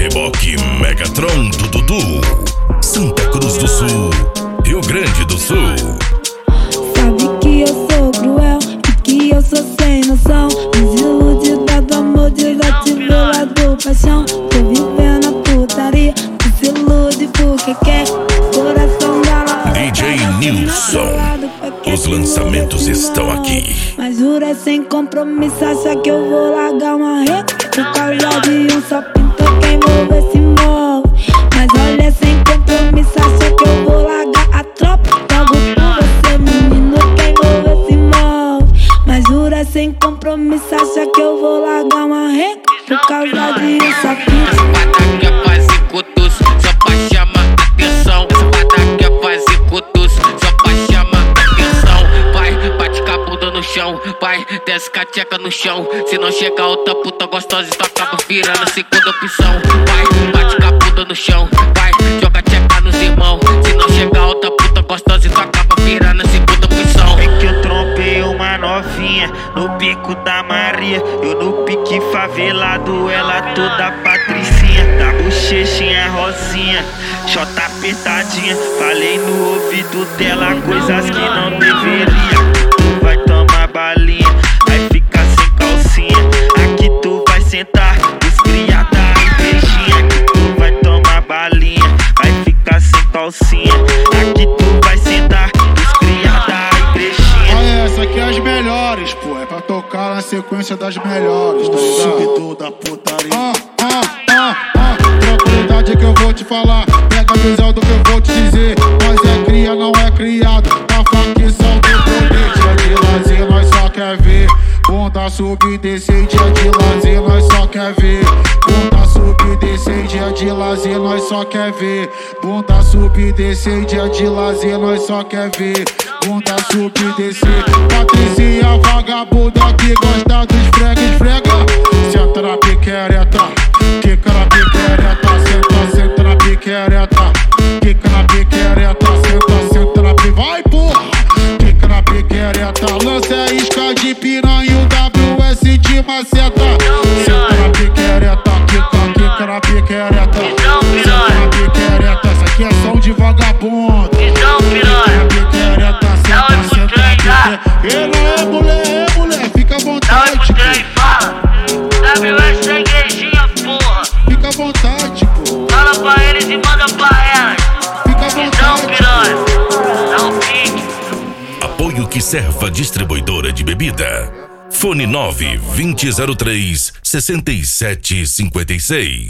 Reboque Megatron do Dudu, Santa Cruz do Sul, Rio Grande do Sul. Sabe que eu sou cruel e que eu sou sem noção, desiludida do amor, desativelado paixão. Tô vivendo a putaria, tu se ilude porque quer coração dela. DJ Nilson, os lançamentos estão aqui. Mas jura sem compromisso, acha que eu vou largar uma reta por causa de um só pintor, quem envolver se envolve. Mas olha, sem compromisso, acha que eu vou largar a tropa. Jogo por você, menino, quem envolver se envolve. Mas jura sem compromisso, acha que eu vou largar uma reta por causa de um só pintor. Essa pata quer fazer cutus só pra chamar atenção. Essa pata quer fazer cutus só pra chamar atenção. Vai, bate com a bunda no chão, vai, desce com a tcheca no chão. Se não chegar outra puta gostosa, tu acaba virando a segunda opção. Vai, bate com a bunda no chão, vai, joga a tcheca nos irmãos. Se não chegar outra puta gostosa, tu acaba virando a segunda opção. É que eu trombei uma novinha no Bico da Maria. Eu no pique favelado, ela toda patricinha, da bochechinha rosinha, chota apertadinha. Falei no ouvido dela coisas que não deveria. Tu vai tomar balinha, vai ficar sem calcinha. Aqui tu vai sentar, descriada invejinha. Aqui tu vai tomar balinha, vai ficar sem calcinha. Aqui tu vai sentar, descriada invejinha. Olha, essa aqui é as melhores, pô. É pra tocar na sequência das melhores, tá ligado? Subidor da putaria. Tranquilidade que eu vou te falar, pega a visão do que eu vou te dizer. Nós é cria, não é criado, a facção do poder. Dia de lazer, nós só quer ver bunda subir, descer. Dia de lazer, nós só quer ver bunda subir, descer. Dia de lazer, nós só quer ver bunda subir, descer. Dia de lazer, nós só quer ver bunda subir, descer. Patricinha vagabunda que gosta dos esfrega. Senta na piquereta, quica na piquereta. Senta na piquereta, quica na piquereta. Senta na piquereta, vai porra, quica na piquereta. Lança a isca de piranha, o WS de maceta. Senta na piquereta, quica na piquereta. Senta na piquereta, essa aqui é som de vagabundo. Fica à vontade, WS é igrejinha, porra. Fica à vontade, pô. Fala pra eles e manda pra elas. Fica à Então, vontade. piranha, dá um pique. Apoio Kiserva Distribuidora de Bebida. Fone 9 2003 6756.